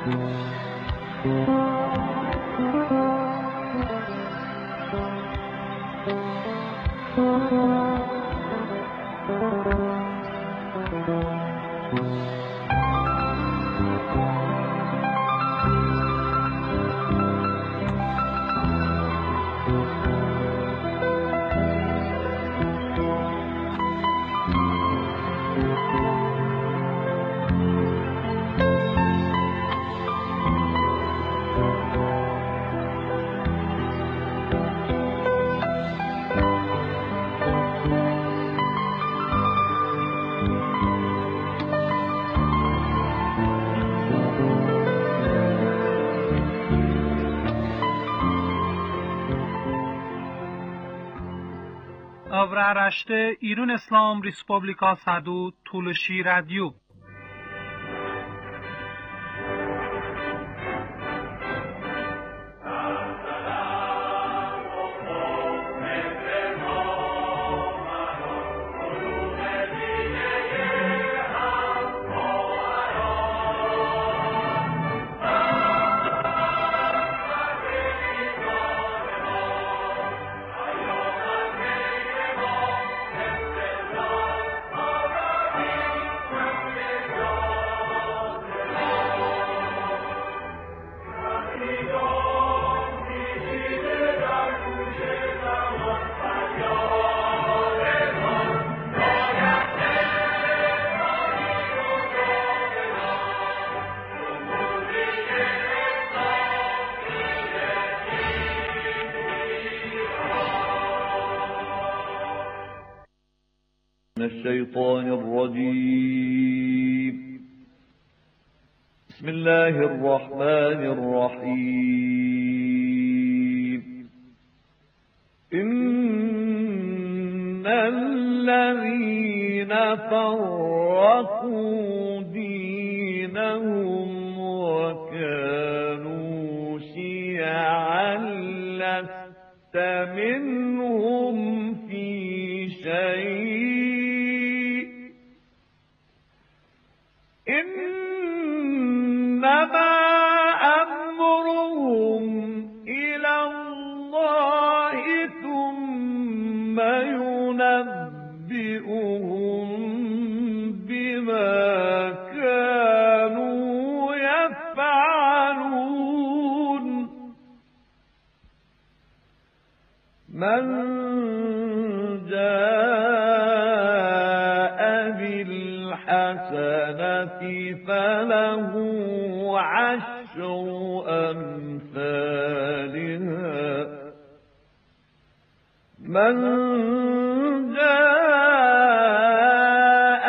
Avraaraște İran İslam Respublika Sadu Tuluşi Radyo. الشيطان الرجيم بسم الله الرحمن الرحيم إن الذين فرقوا دينهم وكانوا شيعا لست منهم في شيء إنما أمرهم إلى الله ثم ينبئهم بما كانوا يفعلون من جاء بالحسنة فله عشر أمثالها من جاء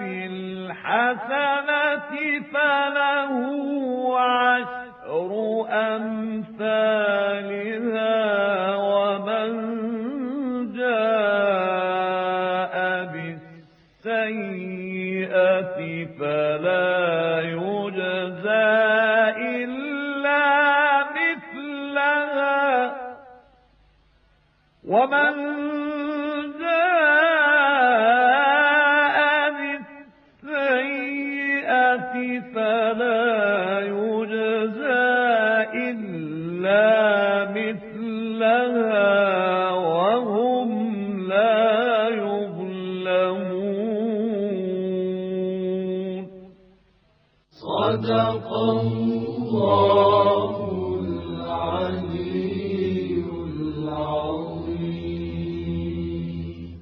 بالحسنة فله عشر أمثالها ومن جاء بالسيئة فلا يجزى إلا مثلها ومن جاء بالسيئة فلا يجزى إلا مثلها وهم لا يظلمون. صدق الله العلي العظيم.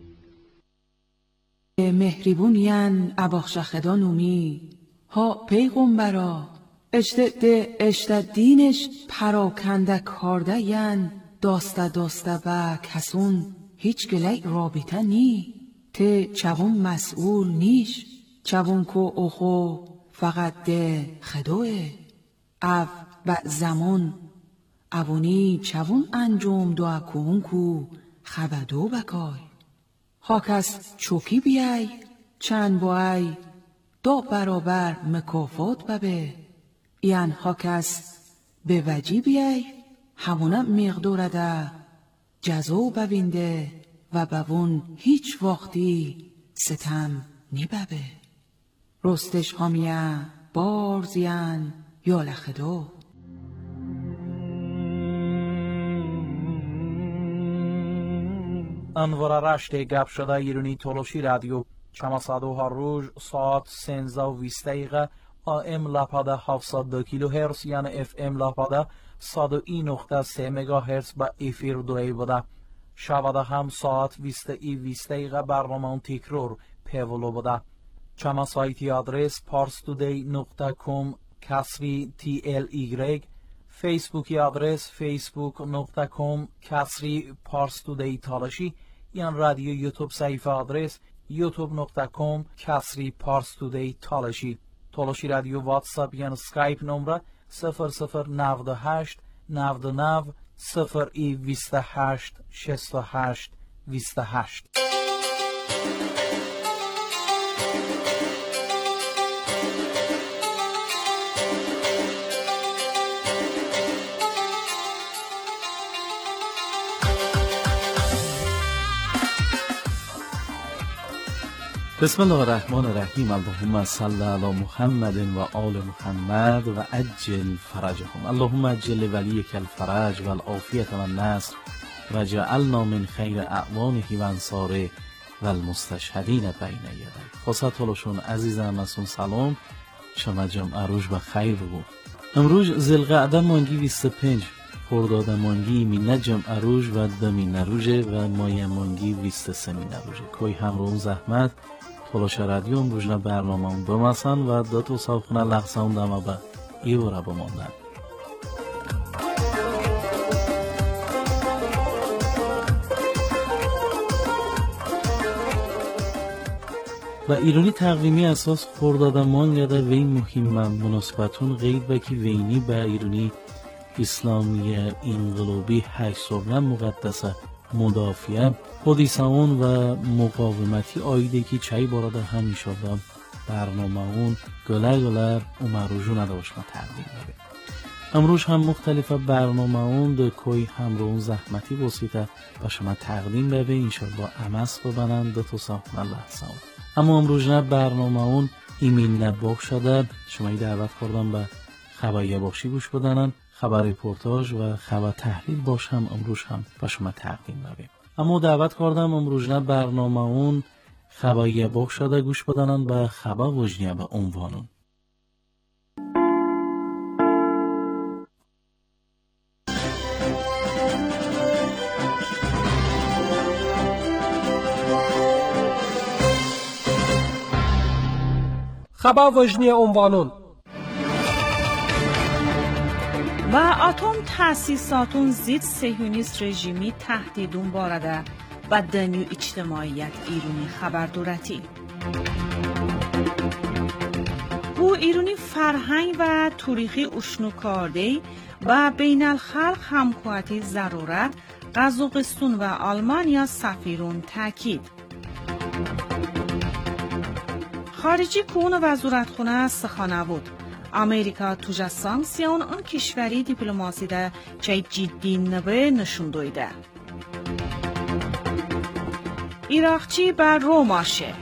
مهربونیان اباخشخدان اومی ها پیغمبرا اشتد دینش پراکنده کارده ین داسته با کسون هیچ گلی رابطه نی ته چوون مسئول نیش چوون کو اوخو فقط ده خدوه او با زمان اوونی چوون انجام دو اکون کو خبدو بکای خاکس چوکی بیای چند بای دو برابر مکافات ببه این خاکس به وجی بیای همونم مقدور ده جزو ببینده و بوون هیچ وقتی ستم نببه رستش همیه بارزین یا لخدو. انوار رشت گپ شده ایرانی تولوشی رادیو چما صدو هر روز ساعت 13:20 دقیقه AM لاپاده 702 کیلوهرتز یعنی FM لاپاده 101.3 مگاهرتز با افیر دوی بوده. شباده هم ساعت 20:20 دقیقه برنامه تکرار پیولو بوده. چما سایتی آدرس parstoday.com کسری TLY، فیسبوکی آدرس facebook.com کسری parstoday تالشی، یعنی رادیو یوتیوب صفحه آدرس youtube.com کسری parstoday تالشی. تالشی رادیو واتساپ یعنی سکایپ نمره 0098 99 028 68 28. بسم الله الرحمن الرحیم. اللهم صل علی محمد و آل محمد و عجل فرجهم. اللهم عجل ولیک الفرج و العافیت و النصر و جعلنا من خیر اعوانه و انصاره و المستشهدین بین یدیک. خاصه طولشون عزیزم مسون سلام شما جمعه روز بخیر بگو. امروز ذوالقعده مانگی 25 خرداد مانگی مینه جمعه روز و دمینه روزه و مایه مانگی 23 مینه روزه. کوی همرون زحمت تلاش رادیو امروزنا برنامه اون بمسن و دو تا صاحبخونه لحظه اون دمه به ایوره بماندن. و ایرانی تقویمی اساس خرداد مانگ ده وی مهم مناسبتون غیر بکی وینی به ایرانی اسلامی انقلابی 8 سال مقدسه مدافعه حدیثان و مقاومتی آیده که چای بارده همیشه دام برنامه اون گله امروزو نداشت ما تقدیم بده. امروز هم مختلفه برنامه اون ده کوی همرون زحمتی بسیده با شما تقدیم بده انشالله امس ببنن دو تا ساختن لحظه اون. اما امروز نه برنامه اون ایمیل نباق شده شما دعوت کردم به خبریه باشی گوش بدنن خبر رپورتاج و خبر تحلیل باش هم امروز هم با شما تقدیم بده. اما دعوت کردم امروز نه برنامه اون خبریه باق شده گوش بدنن به خبر وجنیه به عنوانون. خبر وجنی عنوانون و اتم تأسیساتون زید صهیونیست رژیمی تهدیدون بارده و دنیو اجتماعیت ایرانی خبر دورتی. بو ایرانی فرهنگ و تاریخی اشنو کارده و بین الخلق همکواتی ضرورت قزاقستان و آلمانیا سفیرون تاکید. خارجی کون وزارتخانه سخانه بود. امریکا توجه سانکسیون اون کشوری دیپلماسی ده چای جدی نبه نشون دویده. ایراقچی بر روماشه.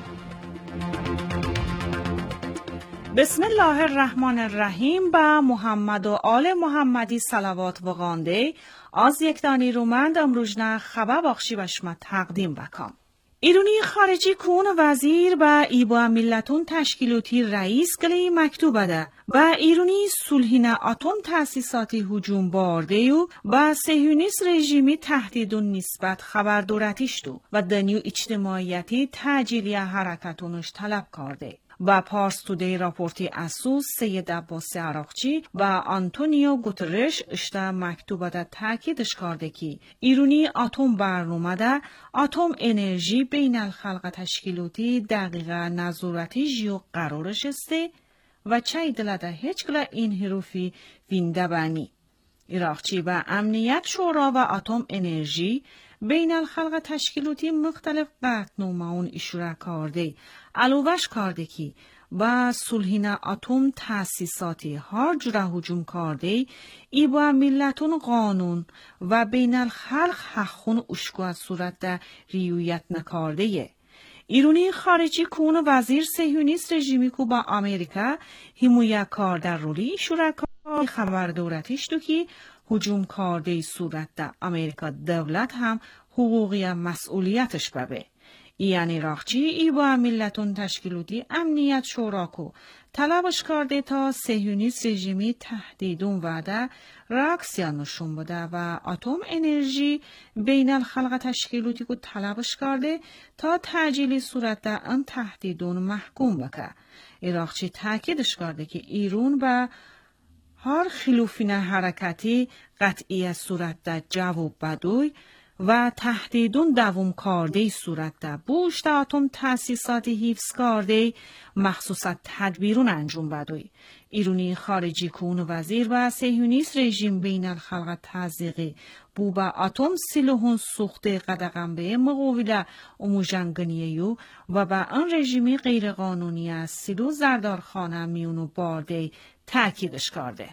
بسم الله الرحمن الرحیم با محمد و آل محمدی صلوات و غانده از یک دانی رومند امروزنا خبر بخشی و شما تقدیم بکم. ایرانی خارجی کون وزیر با ایبا ملتون تشکیلاتی رئیس گلی مکتوب ده و ایرانی صلحینه اتم تأسیساتی هجوم بارده و با صهیونیست رژیمی تهدیدون نسبت خبر دورتیش دو و دنیو اجتماعیتی تاجیلی حرکتونش طلب کرده. با پارس تودی راپورتی اسوس سید عباس عراقچی و آنتونیو گوترش اشته مکتوب ده تاکیدش کرده که ایرانی اتم برنامه ده اتم انرژی بین الخلق تشکیلاتی دقیقه نظارتی جیو قرارش استه و چای دلده هیچ گله این حروفی وینده بانی. عراقچی و امنیت شورا و اتم انرژی بین الخلق تشکیلاتی مختلف قطعنامه‌ون اشاره کرده علاوهش کرده که با صلحینه اتم تأسیساتی هر جوره هجوم کرده ای با ملتون قانون و بین الخلق حقون اشکو صورت ده ریویت نکرده ایرانی خارجی کون وزیر صهیونیست رژیمی کو با امریکا حمایت کار در رولی اشاره خبر دولتیش تو که هجوم کارده صورت در امریکا دولت هم حقوقی مسئولیتش ببه. یعنی راخچی ای با ملتون تشکیلوتی امنیت شوراکو طلبش کرده تا صهیونیست رژیمی تهدیدون وعده راکسیانشون بوده و اتم انرژی بین الخلق تشکیلوتی کو طلبش کرده تا تعجیلی صورت در ان تهدیدون محکوم بکه. راخچی تاکیدش کرده که ایران به هر خلوفین حرکتی قطعی صورت در جواب بدوی و تهدیدون دوام کرده صورت در بوش در اتم تأسیساتی حفظ کرده مخصوصا تدبیرون انجام بدوی. ایرانی خارجی کون وزیر و صهیونیست رژیم بین الخلق تزیقی بو با اتم سیلوهون سوخته قدقم به مقابل اموجنگنیه‌یو و با آن رژیمی غیرقانونی از سیلو زردارخانه میونو بارده تأکیدش کرده.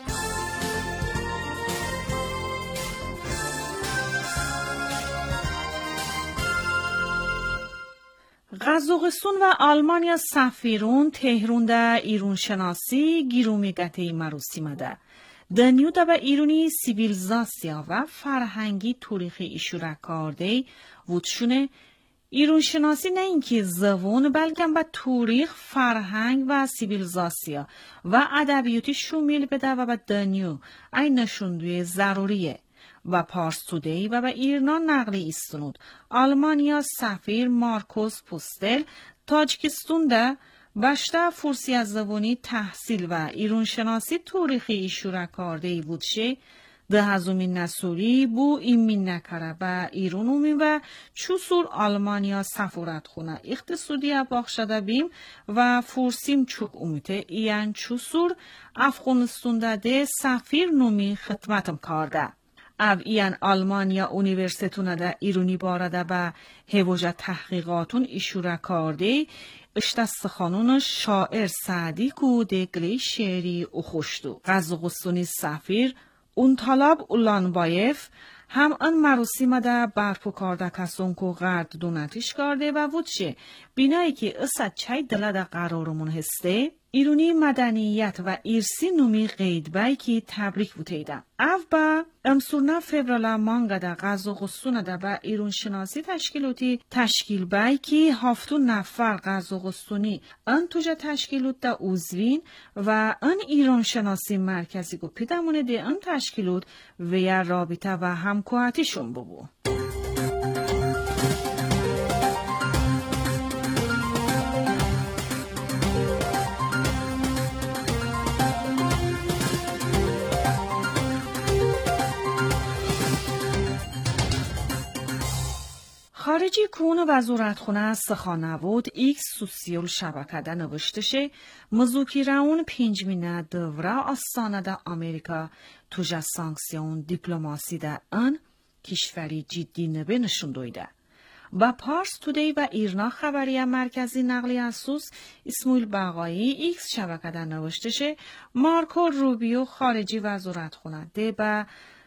قزاقستان و آلمانیا سفیرون تهران در ایران شناسی گیرومیگته مراسم ده. دنیو دا و ایرانی سیویلیزاسیا و فرهنگی تاریخی ایشورا کرده وودشونه ایران شناسی نه اینکه زبان بلکه با تاریخ، فرهنگ و سیویلیزاسیا و ادبیاتی شامل بده و با دنیو این نشوندوی ضروریه. و پارس تودی و به ایران نقلی استنود. آلمانیا سفیر مارکوس پوستل تاجیکستان ده باشته فرسی از زبانی تحصیل و ایران شناسی تاریخی ایشورا کرده بودشه ده هزومین نسوری بو ایمین نکره و ایرانومی و چوسور آلمانیا سفارت خونه اقتصادی باخشده بیم و فرسیم چوک امیته ایان چوسور افغانستان ده سفیر نومی خدمتم کرده. او ایان آلمانیا اونیورسیتونه ده ایرانی بارده به هواجه تحقیقاتون ایشورا کرده اشتست خانون شاعر سعدی کو دگلی شعری او خوشتو. قزاقستانی سفیر اون طالب اولانبایف هم ان مراسم ده برپو کرده کسون کو غرد دونتیش کرده و وودشه بینایی که اصد چای دل ده قرارمون هسته ایرانی مدنیت و ایرسی نومی قید بای که تبریک بوتیده. او با امسورنا فبرالا مانگا ده قزاقستان ده با ایران شناسی تشکیلوتی تشکیل بای که هفتون نفر قزاقستانی ان توجه تشکیلوت ده اوزوین و ان ایران شناسی مرکزی گو پیدمونه ده ان تشکیلوت و یا رابطه و همکوهتیشون ببو. خارجی کون وزارتخونه سخانوود ایکس سوسیال شبکه نوشتشه مذاکره‌ون پنجمین دوره آستانه ده آمریکا توجه سانکسیون دیپلماسی ده آن کشوری جدی نبه نشون دویده. با پارس تودی و ایرنا خبری مرکزی نقلی اسوس اسماعیل بقایی ایکس شبکه ده نوشتشه مارکو روبیو خارجی وزارتخونه ده با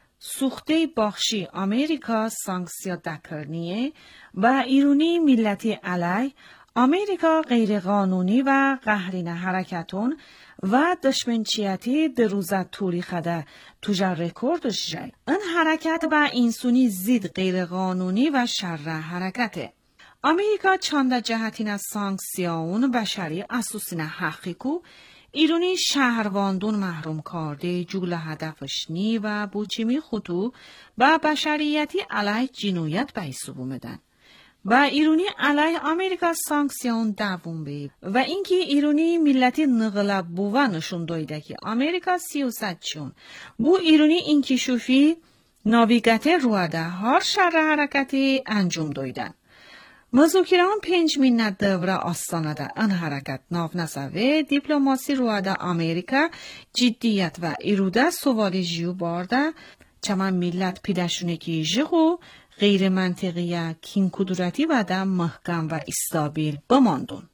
سوخته باخشی آمریکا سانکسیا دکرنیه و ایرانی ملتی علی آمریکا غیرقانونی و قهرین حرکتون و دشمنچیتی دروزت تاریخ ده توجه رکوردش جای. این حرکت و اینسونی زید غیرقانونی و شر حرکته. آمریکا چانده جهتین از سانکسیاون بشری اساسین حقیقو ایرانی شهرواندون محروم کرده جول هدفش نی و بوچیمی خطو و بشریتی علیه جنایت به حساب اومدن. و ایرانی علیه آمریکا سانکسیون دوام بید و اینکه ایرانی ملتی نغلب بوه نشون دایده که آمریکا سیاست چون بو ایرانی اینکه شوفی ناویگته روده هر شر حرکتی انجام دایدن. مذاکره‌ان پنجمین دوره آستانه ده ان حرکت ناف نسوه دیپلماسی روده آمریکا جدیت و ایروده سوالی جیو بارده چمان ملت پیدشونه که جغو غیر منطقیه کین کدورتی و ده محکم و استابیل بماندون.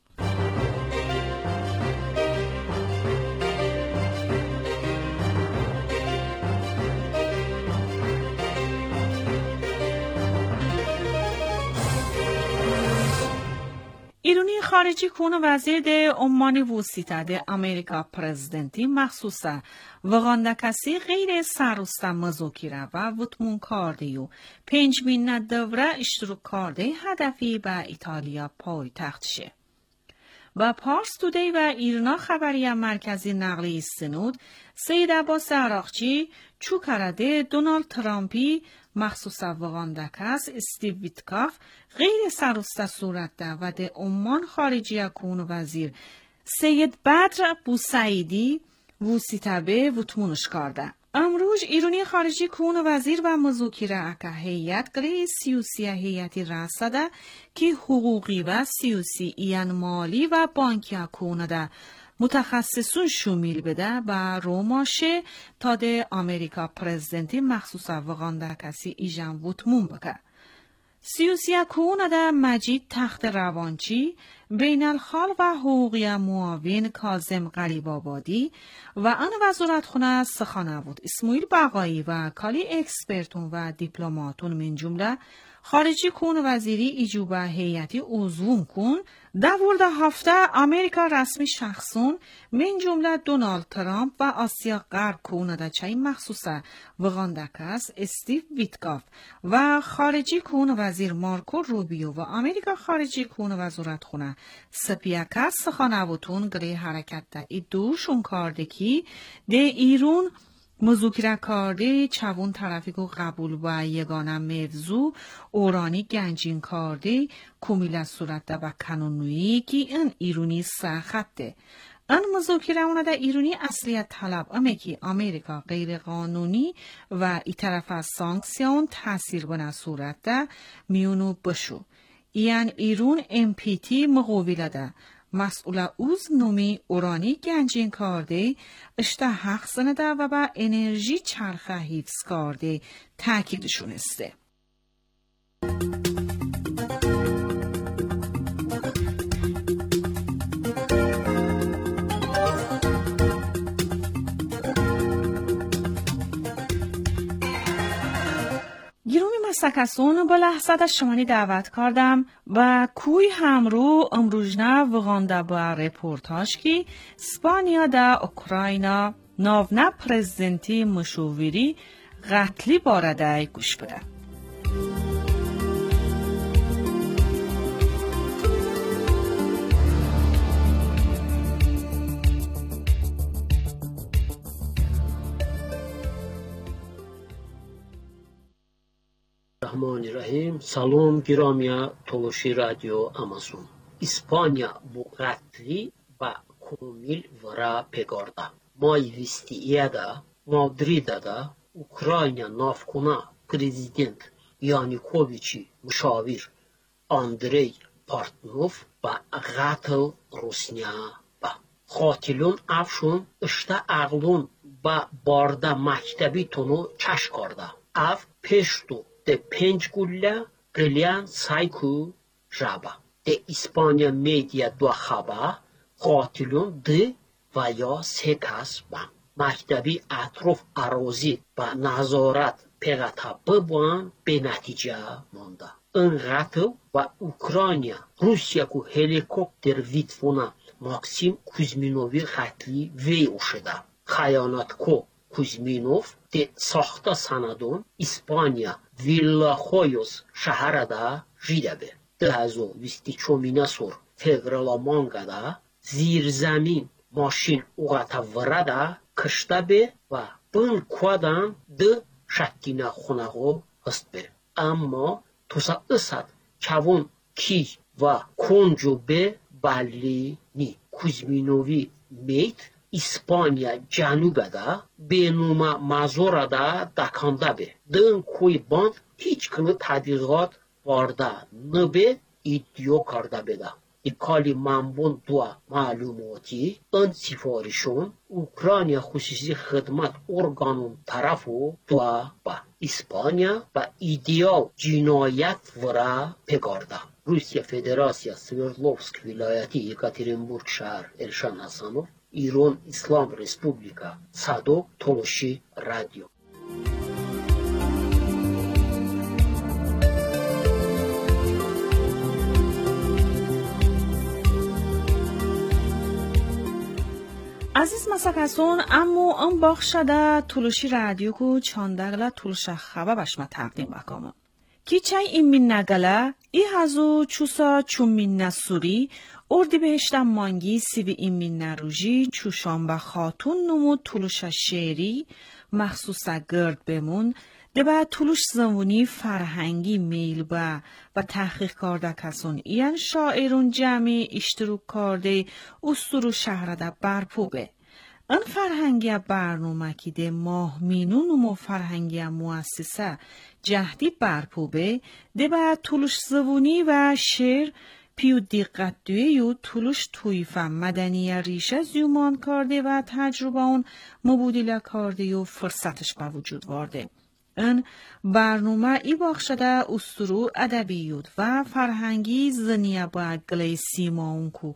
ایرانی خارجی کون وزیر ده عمانی ووسیته ده امریکا پرزیدنتی مخصوصا وغانده کسی غیر سروسته مذاکره و وطمون کارده و 5 دوره اشتراک کارده هدفی به ایتالیا پای تختشه. و پارس تودی و ایرنا خبری مرکزی نقلی سنود سید عباس عراقچی چو کرده دونالد ترامپی مخصوصا وغانده کس استیو ویتکاف غیر سروسته صورت ده و ده عمان خارجی کون وزیر سید بدر بوسعیدی ووسیتبه وطمونش کرده. امروز ایرانی خارجی کون وزیر و مذاکره اکه هیئت گری سیاسی هیئتی رسده که حقوقی و سیاسی ایان مالی و بانکی کون ده متخصصون شمیل بده و روماشه تا ده امریکا پرزیدنتی مخصوصا وغانده کسی ایجان وطمون بکه. سیاسی کون ده مجید تخت روانچی بین الخال و حقوقی معاون کاظم غریب آبادی و آن وزارت خونه سخنگوی اسماعیل بقایی و کالی اکسپرتون و دیپلماتون من جمله خارجی کون وزیری ایجوبه هیئتی عضوم کن دورده هفته امریکا رسمی شخصون من جمله دونالد ترامپ و آسیا غرب کونده چای مخصوصه وغانده کس استیو ویتکاف و خارجی کون وزیر مارکو روبیو و امریکا خارجی کون وزارت خونه سپیاکس سخنگویتون گری حرکت ده ای دوشون کرده کی ده ایرون مذاکره کرده چوون طرفی که قبول و یگانه موضوع اورانی گنجین کرده کمیل صورت ده و کنونویی که این ایرونی سخته. این مذاکره اونه ده ایرونی اصلیت طلب اما که امریکا غیر قانونی و ای طرف از سانکسیون تاثیر بنا صورت ده میونو بشو. این ایرون MPT مقویله ده. مسئول اوز نومی اورانی گنجین کرده اشته حق سنده و با انرژی چرخه حفظ کرده تاکیدشون استه. گیرومی مسکسون با لحظت شمانی دعوت کردم و کوی همرو امروزنه وغانده با رپورتاج کی اسپانیا دا اوکراینا ناونه پرزیدنتی مشاوری قتلی بارده گوش بده. رحمان الرحیم. سلام گرامیا تولوشی رادیو آمازون. اسپانیا بو قتلی با کومیل ورا پگارده. مای ویستیه دا مادریده دا اوکراینا نافکونا پرزیدنت یانیکوویچی مشاور اندری پارتنوف با قتل روسنیا با قاتلون افشون اشته اغلون با بارده مکتبی تونو چش کرده. اف پشتو ده 5 گوله قلیان سایکو رابا. ده اسپانیا میدیا دو خبا قاتلون ده و یا 3 کس با. مکتبی اطراف اراضی با نظارت پیغتا ببوان به نتیجه مانده. این قتل و اوکراینیا روسیا کو هلیکوپتر ویتفونا ماکسیم کوزمینووی قتلی وی اوشده. خیانت کو کوزمینوف ده ساخته سندون اسپانیا ویلا خویوس شهرده جیده به. 2024 سور فevral مانگده زیر زمین ماشین اوغتا ورده کشته به و بین کودن ده شکینه خونهو هست به. اما توسا اسد چوون کی و کنجو به بلی نی. کوزمینووی میت اسپانیا جنوبه ده به نوم مازوره ده دکانده به. دن کوی باند هیچ کنه تدیقات وارده نبه ایدیو کرده بده. کالی منبون دو معلوماتی این سفارشون اوکراینیا خصوصی خدمت ارگانون طرفو دو با اسپانیا با ایدیا جنایت ورا پگارده. روسیه فدراسیا سوردلوفسک ولایتی یکاترینبورگ شهر الشان حسنوف ایران اسلام رسپوبلیکا صدو تولوشی رادیو. Aziz masakason, ammo an bakshada tulushi radyo ku çandagla tuluşa xaba başma taqdim bakamon. Ki çay imin nagala, i hazu çusa çumin nasuri, اردیبهشت مانگی سیوی ایمین نروژی چوشانبه خاتون نمو تولوش شعری مخصوصا گرد بمون دبا تولوش زمونی فرهنگی میل و تحقیق کرده کسون این شاعرون جمعی اشتروک کرده استرو شهرده برپوبه. این فرهنگی برنامه که ده ماه مینون نمو فرهنگی مؤسسه جهدی برپوبه دبا تولوش زمونی و شعر پیو دقت دویو تولوش تویفه مدنی ریشه زیومان کرده و تجربه اون مبودیله کرده و فرصتش به وجود وارده. این برنامه ای باخشده استرو ادبیوت و فرهنگی زنیه با گلی سیما اونکو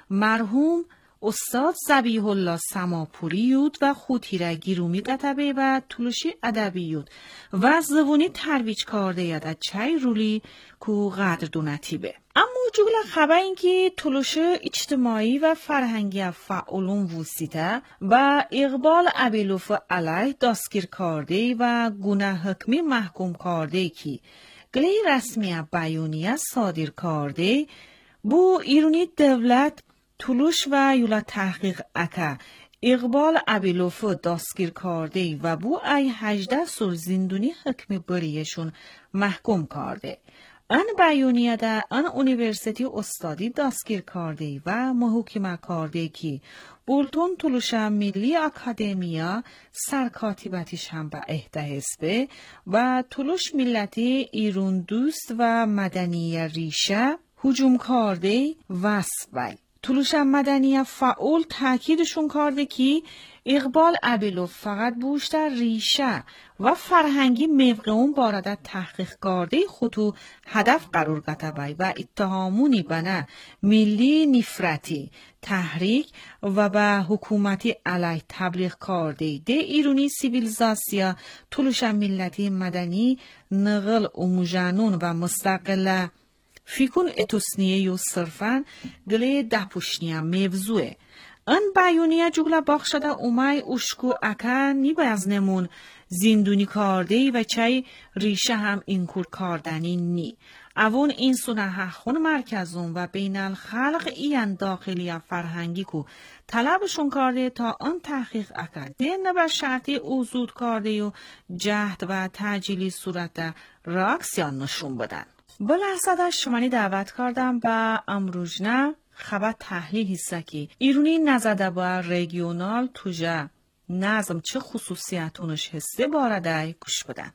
مرحوم استاد ذبیح الله سماپوریوت و خوتیره گیرومی قطبه و تولوشی ادبیوت و زبونی ترویج کرده یده چای رولی کو قدر دونتی به. اما جوگل خبر این که تولوش اجتماعی و فرهنگی فعالون وسیده و اقبال ابیلوف علیه دستگیر کرده و گناه حکمی محکوم کرده که گلی رسمی بیانیه صادر کرده بو ایرونی دولت تولوش و یولا تحقیق اکا اقبال ابیلوف دستگیر کرده و بو ای 18 سال زندونی حکم بریشون محکوم کرده. ان بیانیه ده ان اونیورسیتی استادی دستگیر کرده و محکوم کرده که بولتون تولوش ملی اکادمیا سرکاتیبتیش هم به عهده حزبه و تولوش ملتی ایران دوست و مدنی ریشه هجوم کرده وصفه. تولوش مدنی فعال تاکیدشون کرده که اقبال ابیلوف فقط بوشتر ریشه و فرهنگی موقعون بارده تحقیق کرده خودو هدف قرار گرفته و اتهامونی بنا ملی نفرتی تحریک و به حکومتی علیه تبلیغ کرده ده ایرونی سیویلیزاسیا تولوش ملتی مدنی نقل اوموژانون و مستقل فیکون اتوسنیه یو صرفاً گله ده پوشنیه موضوعه. ان بیانیه جگله باخشده اومای اشکو اکا نیبه از نمون زندونی کرده و چای ریشه هم اینکور کردنی نی. اوون این سونه حقون مرکزون و بین الخلق این داخلی فرهنگی کو طلبشون کرده تا آن تحقیق اکا دین به شرطی اوزود کرده و جهد و تعجیلی صورت راکسیان نشون بدن. بلحظه شمانی دعوت کردم با امروزنه خبر تحلیل هسته که ایرونی نزده با ریگیونال توجه نظم چه خصوصیتونش هسته بارده گوش بدن.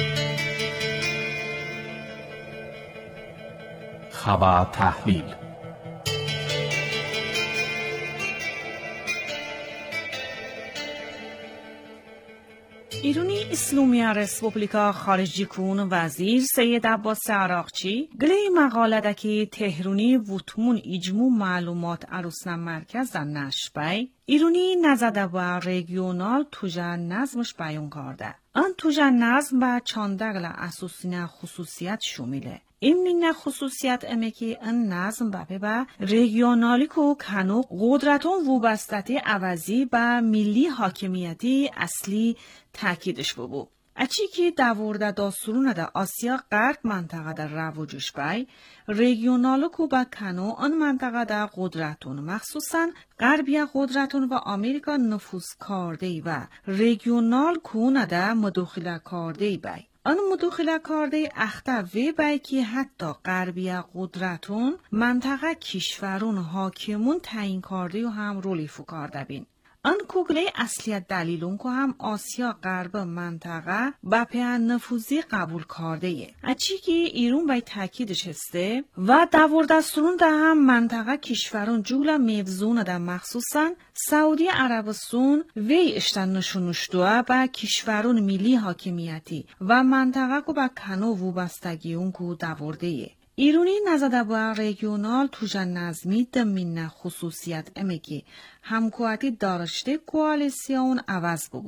خبر تحلیل ایرونی اسلامی رسپوبلیکا خارجی کون وزیر سید عباس عراقچی گلی مقاله دکی تهرونی وطمون اجمو معلومات عروسنا مرکز در نشبه ایرونی نزده با ریگیونال توجه نظمش بیان کرده. آن توجه نظم با چاندگل اساسین خصوصیت شمیله. این خصوصیت امه که این نظم با ریگیونالی که کنو قدرتون وابستگی عوضی با ملی حاکمیتی اصلی تاکیدش ببو. اچی که دورده داسترون ده آسیا غرب منطقه در رواجش بای ریگیونالو که با کنو آن منطقه در قدرتون مخصوصا غربی قدرتون و آمریکا نفوذ کرده و ریگیونال که ده مداخله کرده بای. آن مداخله کرده اخته وی بای که حتی غربی قدرتون منطقه کشورون حاکمون تعیین کرده و هم رولی فو کرده بین. آن کوگله اصلیت دلیلون که هم آسیا غرب منطقه با پیان نفوذی قبول کرده یه. اچی که ایرون بای تاکیدش هسته و داوردسترون ده هم منطقه کشورون جولا میوزون ده مخصوصا سعودی عربستان وی اشتن نشونشتوه با کشورون ملی حاکمیتی و منطقه که با کنو وابستگیون که داورده یه. ایرونی نزده با ریگیونال توجه نظمی دمین خصوصیت امه که همکواتی دارشته کوالیسیون عوض ببو.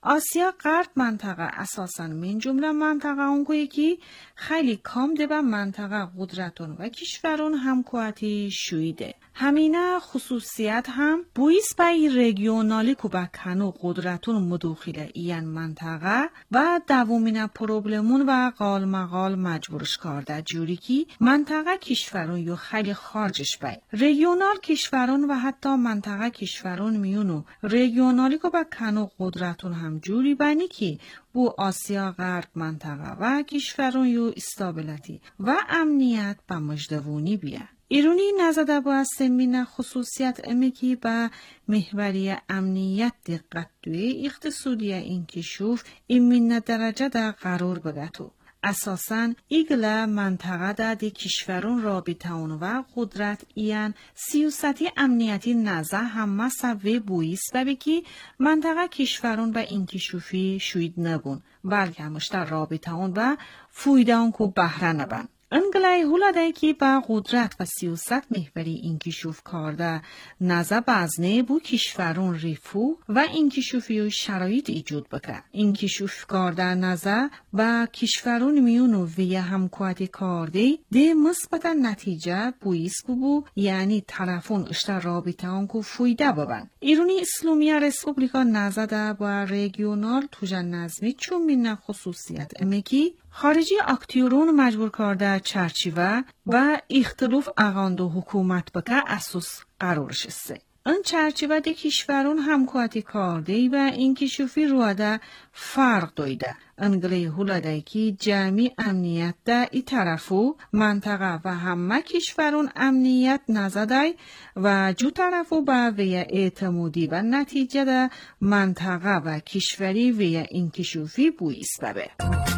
آسیا غرب منطقه اساساً من جمله منطقه اونگویی که خیلی کام ده به منطقه قدرتون و کشورون همکواتی شویده. همینه خصوصیت هم بویس بای رگیونالی که با کنو قدرتون مدوخیله این منطقه و دوامینه پروبلمون و قال مقال مجبورش کرده جوری که منطقه کشورون یو خیلی خارجش بای. رگیونال کشورون و حتی منطقه کشورون میونو رگیونالی که با کنو قدرتون هم جوری بانی که بو آسیا غرب منطقه و کشورون یو استابیلیتی و امنیت با مجدوونی بیه. ایرونی نزده با سمینه خصوصیت امیکی با محوری امنیت دقت دوی اقتصادی این کشوف ایمین درجه در قرار بگتو. اساساً ایگله منطقه دا دی کشورون رابطهون و قدرت ایان سیاستی امنیتی نزه همه سوی بویست و بکی منطقه کشورون با این کشوفی شوید نبون بلکه همشتر رابطهون و فویدهون که بهره نبن. انگلای هولادایی که با قدرت و سیاست محوری این کشوف کرده نزه بازنه بو کشورون ریفو و این کشوفی و شرایط ایجود بکن. این کشوف کرده نزه با کشورون میونو وی همکواتی کرده ده مثبت نتیجه بویست بو یعنی طرفون اشتر رابطه آنکو فویده ببن. ایرونی اسلامی رسپوبلیکا نزه ده با رگیونال توجه نظمی چون مینه خصوصیت امیکی خارجی اکتیورون مجبور کرده چرچیوه و اختلاف اقاند و حکومت بکه اساس قرارش است. این چرچیوه ده کشورون همکواتی کرده و این کشوفی روده فرق دویده. انگلی هولاده که جمعی امنیت ده ای طرفو منطقه و همه کشورون امنیت نزده و جو طرفو با وی اعتمادی و نتیجه ده منطقه و کشوری وی این کشوفی بویست ببه.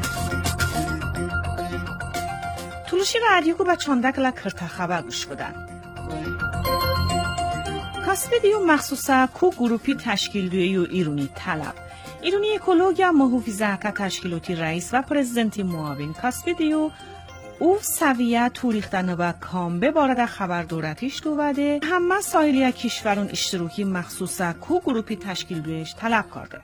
تولوشی رادیو کو با چندکلا کرتا خبر گوش بدن. کاسپیدیو مخصوصا کو گروپی تشکیل دویو ایرونی طلب. ایرونی اکولوژیا محافظه تشکیلاتی رئیس و پرزیدنتی معاون کاسپیدیو او سویه توریختن و کامبه بارد خبر دورتیش دووده همه سایلی کشورون اشتراکی مخصوصا کو گروپی تشکیل دویش طلب کرده.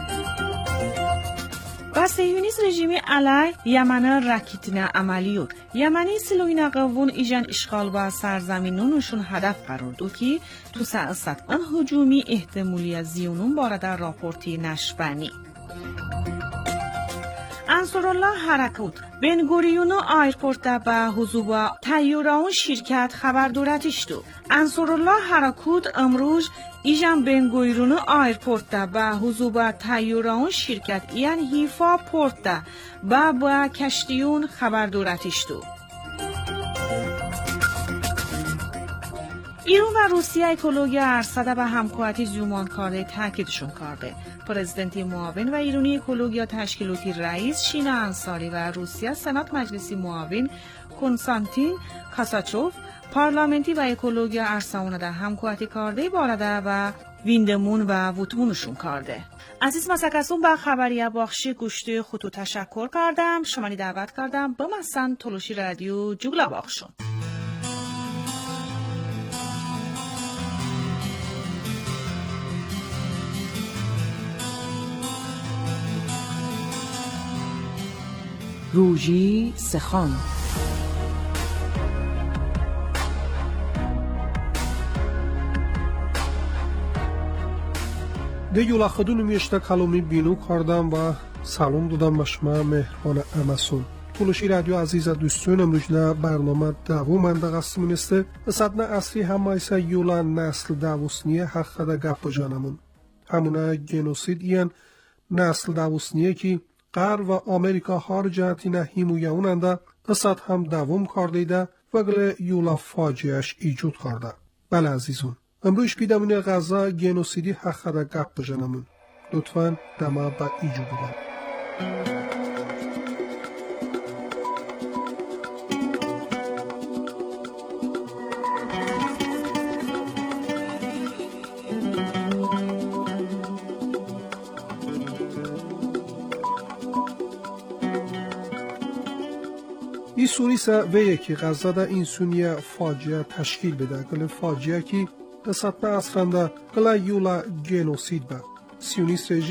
و صهیونیست رژیمی علی یمن راکیتین عملیات یمنی سلوین قوون ایجان اشغال و سرزمینونشون هدف قرار دو که تو سیاست آن هجومی احتمالی زیونون بارد راپورتی نشبنی. انصارالله حرکت بن گوریونو ایرپورت با حضور تایوران شرکت خبر دورتش دو. انصارالله حرکت امروز ایجان بن گوریونو ایرپورت با حضور تایوران شرکت یعنی هیفا پورت با کشتیون خبر دورتش دو. ایران و روسیه اکولوژی ارصده به همکاری زیومان کرده تاکیدشون کرده. پرزیدنتی معاون و ایرانی اکولوژی تشکیلاتی رئیس شینا انصاری و روسیه سنات مجلسی معاون کنستانتین کاساچوف پارلمانتی و اکولوژی ارساونه در همکاری کرده بارده و ویندمون و ووتمونشون کرده. عزیز مسکسون با خبریه باخشی گوشتی خودتو تشکر کردم. شمالی دعوت کردم با مثلا تلوشی رادیو جوگلا باخشون. روژی سخان ده یولا خدون میشته کلومی بینو کردم و سلام دادم به شما مهربان امسون. تولوشی رادیو عزیز دوستون امروز نه برنامه دوو منده قسمون استه صدنه اصلی همه ایسا یولا نسل دووسنیه حق ده گپ جانمون همونه گنوسید این نسل دووسنیه که غرب و آمریکا هر جهتی نه هیمویوننده اصد هم دوام کرده و گل یولا فاجعهش ایجود کرده. بله عزیزون امروز پیدمون غزه گنوسیدی حق ده گپ بجنمون لطفاً دمه با ایجود بگم. این سونیسه و یکی غزه ده این سونیه فاجعه تشکیل بده گل فاجعه که دستت نه اصرنده گل یولا گنوسید به سیونیست رژیم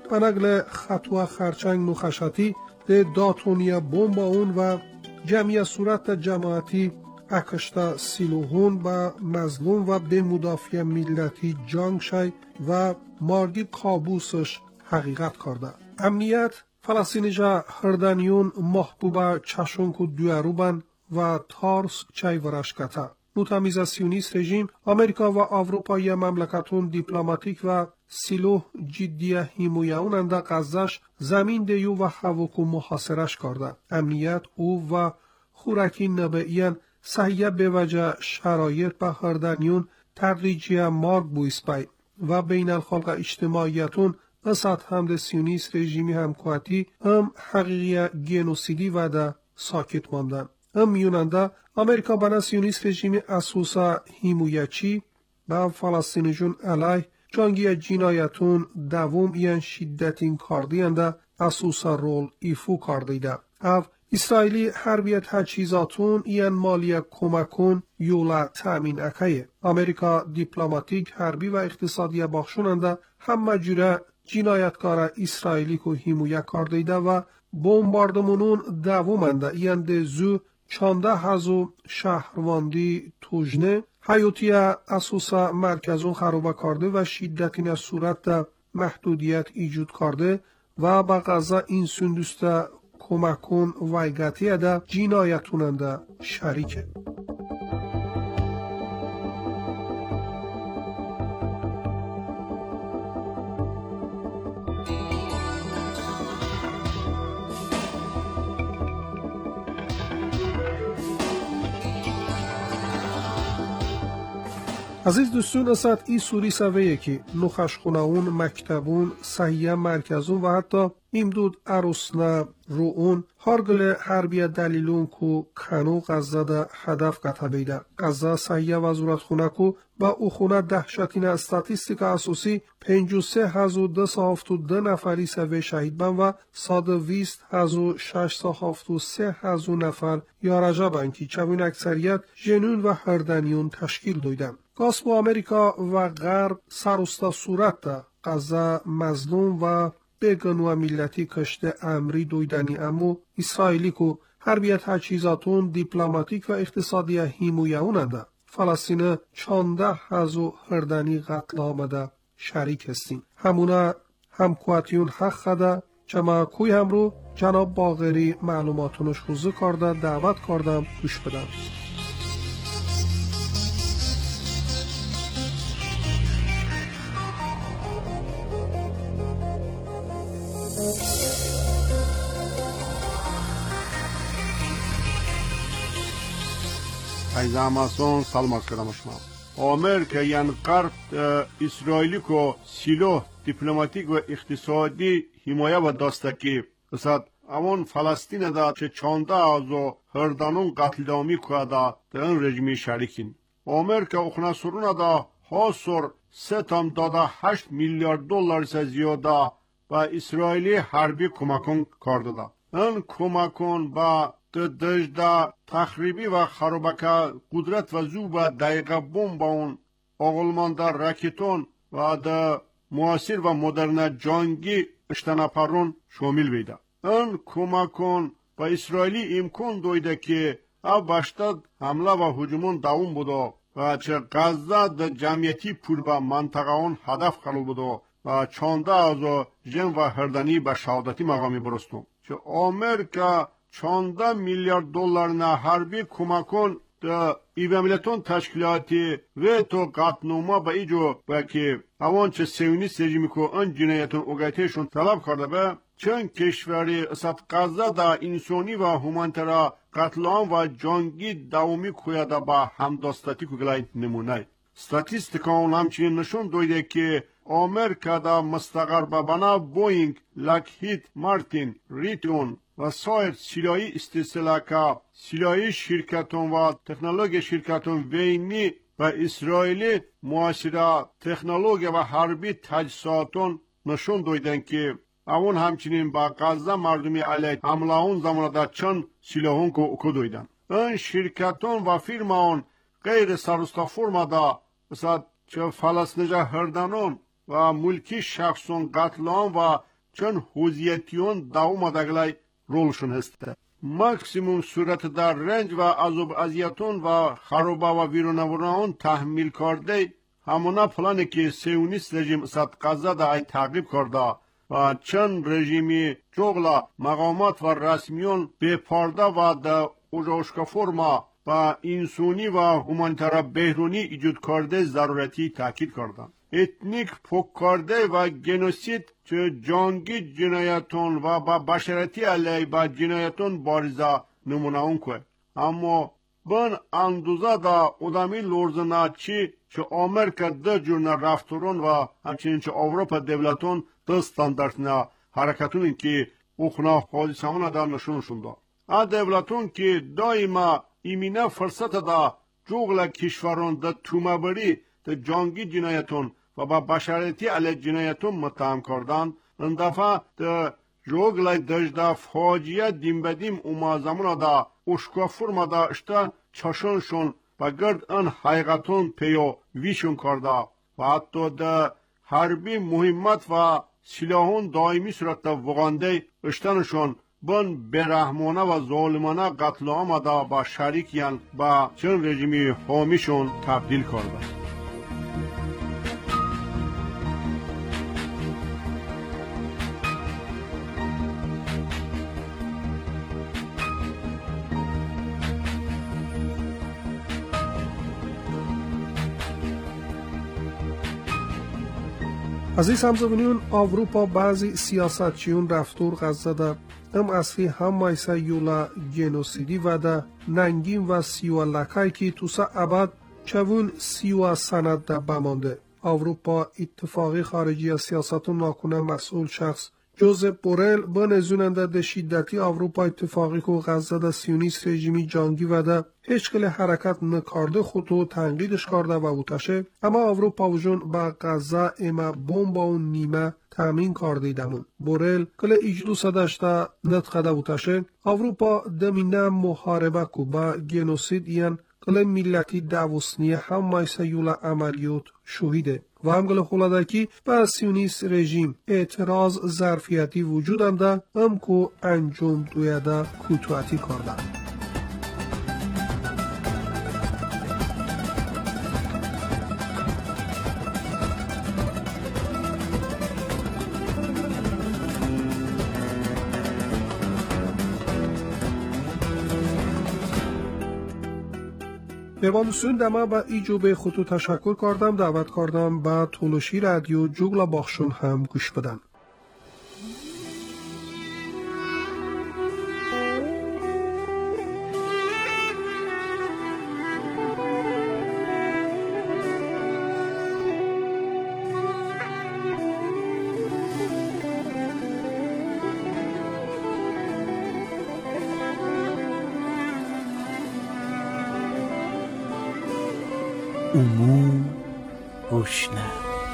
بنقل خطوه خرچنگ نخشتی ده داتونیا بومبا اون و جمعی صورت جماعتی اکشتا سیلوهون با مظلوم و به مدافع ملتی جنگ شای و مارگی کابوسش حقیقت کرده. امنیت فلسطینیجا هردانیون محبوبه چشونکو دویروبن و تارس چای ورشکتا. نوتامیز سیونیست رژیم امریکا و اروپای مملکتون دیپلماتیک و سیلوه جدی حمایه انده غزش زمین دیو و هواکو محاصرش کرده. امنیت او و خورکی نبعیان صحیح به وجه شرایط به هردانیون تدریجی مارگ بویسپای و بین الخلق اجتماعیتون اسد حمد سیونیست رژیمی همکواتی حقیقی گنوسیدی و ده ساکت ماندن. میوننده امریکا بنا سیونیست رژیمی اسوسا حمایچی به فلسطینیجون علیه جنگی جنایتون دوم این شدتین کاردینده اسوسا رول ایفو کاردیده. اسرائیلی حربی تجهیزاتون این مالی کمکون یولا تامین اکیه. امریکا دیپلماتیک حربی و اقتصادی بخشوننده همه جوره جنایتکار اسرائیلی که حمایه کاردیده و بمباردمونون دومنده این دزو 14,000 شهرواندی توجنه حیاتی اساسا مرکزون خرابه کرده و شدتین صورت محدودیت ایجاد کرده و با غزه این سندوسته کمکون وایگاتی ده جنایتوننده شریکه. عزیز دوستون اسد ای سوری سویه که نخشخونهون مکتبون صحیح مرکزون و حتی امدود عروسنا رو اون هارگل حربی دلیلون کو کنو غزه ده هدف کتبیده. غزه صحیح وزارت خونه کو با او خونه دهشتین استاتیستیک اساسی 53,272 نفری سوی شهید بن و 120,673 نفر یارجه بن که چوین اکثریت جنون و هردانیون تشکیل دویدن. گاسپ امریکا و غرب سروستا صورت ده غزه مظلوم و بگنو ملتی کشته امری دویدنی امو اسرائیلی کو حربی تجهیزاتون دیپلماتیک و اقتصادی حمایه اوننده فلسطین 14,000 هردانی قتل آمده شریک هستیم. همونا همکواتیون حق خده چما کوی هم رو جناب باغری معلوماتونش خوزه کرده دعوت کردم گوش بدم. از آمازون سلام عرض کردم شما. امریکا یعنی غرب اسرائیلی کو سیلو دیپلماتیک و اقتصادی حمایه و دستکی اسد اون فلسطین دا چه 14,000 هردانون قتل عامی کرده در این رژیمی شریکین. امریکا اخنا سرونه دا حاصر 3.8 میلیارد دلار زیاده با اسرائیلی حربی کمکون کرده دا. این کمکون با دجده تخریبی و خرابکه قدرت و زوب دقیقه بوم با اون آغلمانده راکتون و ده معاصر و مدرن جنگی اشتنپرون شامل بیده. این کمکون با اسرائیلی امکان دویده که او باشد حمله و هجومون دوام بوده و چه غزه ده جمعیتی پور به منطقه اون هدف قرار بوده و 14,000 جن و هردانی به شهادتی مقامی برستون. چه امریکا 14 میلیارد دلار نه حربی کمکون ده ایواملتون تشکیلاتی و تو قطنوما با ایجو با که اوان چه سیونیست رژیمی که ان جنایتون اوگایتشون طلب کرده به چند کشوری اسد غزه دا انسانی و همانترا قتلان و جنگی دوامی کویده با همداستاتی که گلای نمونه. ستاتیستیکان همچنین نشون دویده که امریکا دا مستقر بنا بوینگ، لاکهید مارتین، ریتون و سایر سلاحی استثلاکا سلاحی شرکتون و تکنولوژی شرکتون وینی و اسرائیلی معاشره تکنولوژی و حربی تجهیزاتون نشون دویدن که اون همچنین با غزه مردمی علیه حمله اون زمان در چند سلاحون که دویدن. این شرکتون و فیرماون غیر سروستا فرما دا مثلا چه فلسطینجا هردانون و ملکی شخصون قتلان و چون هوزیتیون داوم دگلای رولشون هسته. ماکسیموم صورت در رنج و عذاب اذیتون و خرابه و ویرونوران تحمیل کرده همونا پلانی که سیونیست رژیم صد غزه دا ای تعقیب کرده و چند رژیمی جغلا مقامات و رسمیون به پارده و دا اوجاشکا فرما و انسانی و همانیتر بهرونی ایجاد کرده ضرورتی تاکید کردند. اتنیک پاک کرده و گنوسید چه جنگی جنایتون و با بشرتی علیه با جنایتون بارزا نمونه اون که اما بن اندوزه دا ادامی لورزنا چی چه آمریکا ده جورنا رفتورون و همچنین چه اروپا دولتون ده ستاندردنا حرکتون که اخنا حادثه دا نشونشون دا دولتون که دائما ایمینه فرصت دا جوغل کشورون دا تومبری دا جنگی جنایتون و با بشرتی علیه جنایتون متهم کردند این دفعه دا جوغل دجدا فاجیه دیم بدیم اوما زمان دا اشکا فرما دا اشتا چشنشون و گرد ان حقیقتون پیو ویشون کرده و حتی دا حربی مهمت و سلاحون دائمی صورت دا وغانده اشتنشون بن برحمانه و ظالمانه قتل عام دا با شریکیان با چند رژیمی حامیشون تبدیل کرده. عزیز همزبانیون، آوروپا بعضی سیاستچیون رفتور غزه دا ام اصلی هم مایسا یولا گنوسیدی و دا ننگین و سیوا لکای که توسا ابد چوون سیوا سند دا بمانده. آوروپا اتفاقی خارجی سیاست ناکنه مسئول شخص جوزپ بورل به نزوننده ده شدتی آوروپا اتفاقی که غزه ده سیونیست رژیمی جنگی و ده هیچ کل حرکت نکارده خودو تنقیدش کرده و اوتشه اما آوروپا وجون با غزه اما بمبا و نیمه تامین کرده دمون. بورل کل اجلوسه داشته نتخده اوتشه آوروپا دمینه محاربه کو با گنوسید این کل ملتی داوسنی هم مایسه یولا عملیات شهیده. و همگل خلادکی با سیونیست رژیم اعتراض ظرفیتی وجود انده هم که انجام دویده کوتواتی کرده. پیوانسون دما با ایجو به خودتو تشکر کردم دعوت کردم با تولوشی رادیو جوگلا باخشون هم گوش بدن. امور روشنه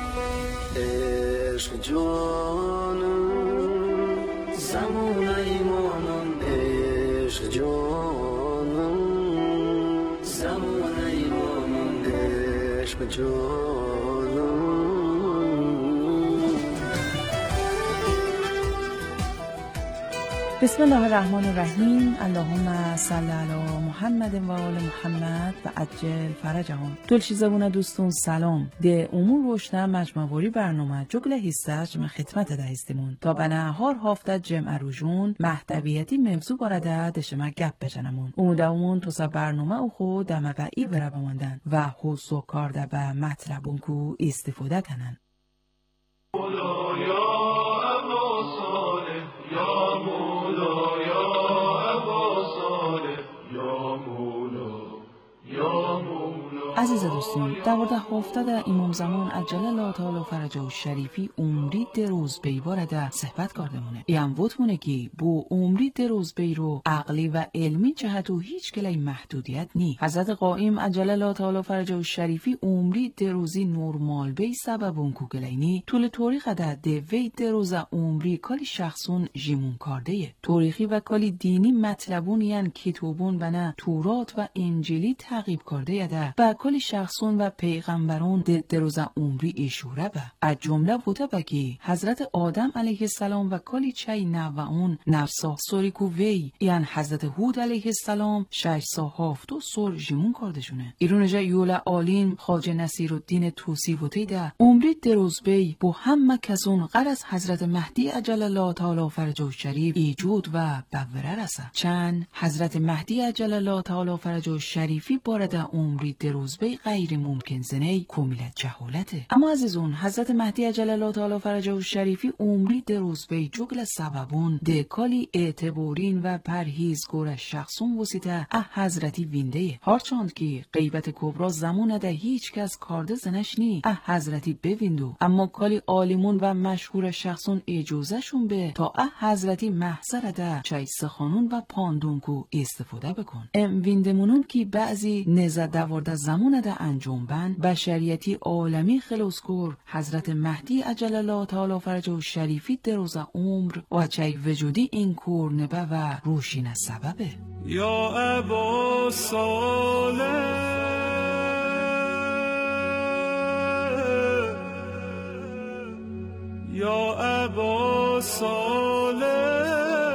عشق جانم زمان ایمانم عشق جانم زمان ایمانم عشق جانم بسم الله الرحمن الرحیم. اللهم صل علی محمد و آل محمد و عجل فرجهم. دلشی زبونه دوستون سلام. ده امور روشنه مجموعی برنامه جگل هیستش خدمت ده هستیمون تا به نهار هفته جمع روژون محتویتی موضوع بارده دشمه گپ بجنمون. امودمون تو سا برنامه او خود دمه و ای بره بماندن و حوصو کارده به مطلبون کو استفاده کنن. عزیز دوستان، در مورد هفته امام زمان عجل الله تعالی فرجه شریفی عمری دروز بیوارده صحبت کردمونه. این وقتمونه که بو عمری دروز بیرو عقلی و علمی جهت و هیچ کلی محدودیت نی. حضرت قائم عجل الله تعالی فرجه شریفی عمری دروزی نورمال بی سبب اون کوگلینی طول تاریخ ده وی دروز عمری کلی شخصون جیمون کرده. تاریخی و کلی دینی مطلبون یعنی کتابون و نه تورات و انجیلی تعقیب کرده ده و کلی کلی شخصون و پیغمبرون در روز عمری ایشوره به از جمله بوده بگی حضرت آدم علیه السلام و کلی چای نوعون نفسا سوریکو وی یعنی حضرت هود علیه السلام 6 هفتو سور جمون کردشونه ایرونجا یولا آلین خواجه نصیرالدین توسی بوده ده عمری دروز بی بو همه کسون غیر از حضرت مهدی عجل الله تعالی فرجه شریف ایجود و بوره رسه چند حضرت مهدی عجل الله تعالی فرجه شریفی بارد عمری دروز بی غیر ممکن زنه کمیلت جهالته اما عزیزون حضرت مهدی عجل الله تعالی فرجه شریفی عمری دروز بی جگل سببون دکالی اعتبارین و پرهیزگور شخصون وسیته حضرتی وینده هرچند که غیبت کبرا زمونه ده هیچ کس کارده زنش نی حضرتی بویندو اما کالی عالمون و مشهور شخصون اجازهشون به تا حضرتی محضر ده چای سخانون و پاندونکو استفاده بکن ام ویندمونون که بعضی نزد دوارده زمونه ده انجام بند بشریتی عالمی خلوصگور حضرت مهدی عجل الله تعالی فرجه شریفی دروز عمر و چای وجودی این کورنبه و روشین سببه یا ابا صالح یا ابا صالح